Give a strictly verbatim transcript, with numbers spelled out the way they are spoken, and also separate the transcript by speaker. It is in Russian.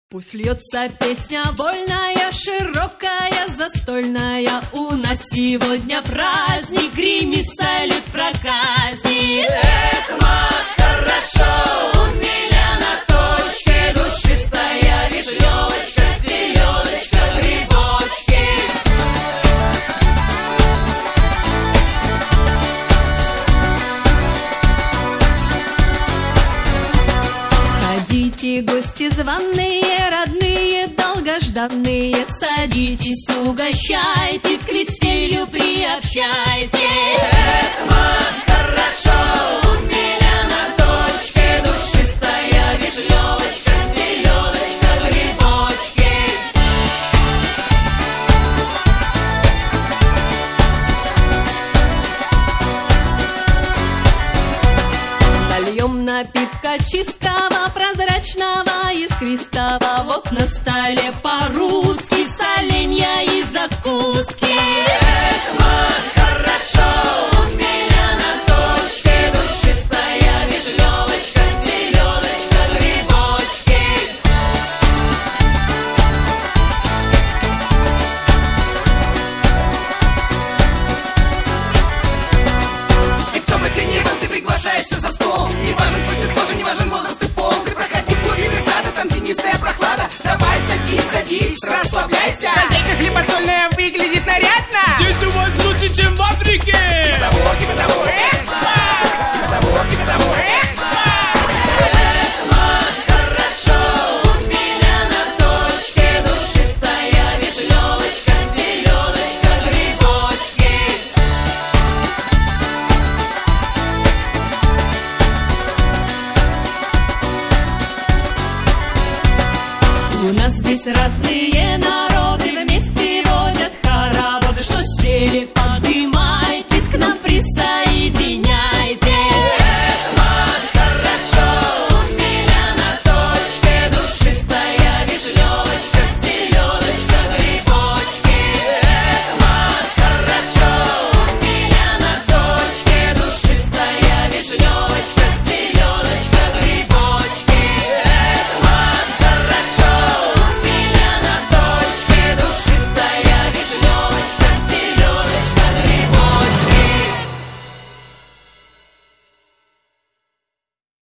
Speaker 1: Пусть льется песня вольная, широкая, застольная. У нас сегодня праздник, гремит салют проказник.
Speaker 2: Эх, мах, хорошо, у меня на точке душистая вишневочка, селедочка, грибочки.
Speaker 1: Ходите, гости званые, родные, долгожданные, садитесь, угощайтесь, к веселью приобщайтесь.
Speaker 2: Эх, мах, хорошо, у меня на точке душистая вишневочка, селедочка, грибочки.
Speaker 1: Нальем напитка чистого, прозрачного, искристого. Вот на столе по-русски соленья и закуски.
Speaker 2: Эх, мах, хорошо, у меня на точке душистая вишневочка, селедочка, грибочки. И кто бы ты ни был, ты приглашаешься за стол. Не важен твой цвет кожи, не важен возраст и пол. Ты проходи в глубины сада, там тенистая прохлада. Давай садись, садись, расслабляйся.
Speaker 3: Хозяйка хлебосольная выглядит нарядно.
Speaker 4: Здесь у вас лучше, чем в Африке.
Speaker 2: Типа того, типа того, эх, мах. Типа того, типа того, эх, мах. Эх, мах, хорошо, у меня на точке душистая вишневочка, селедочка, грибочки.
Speaker 1: У нас здесь разные народы вместе водят хороводы, что сели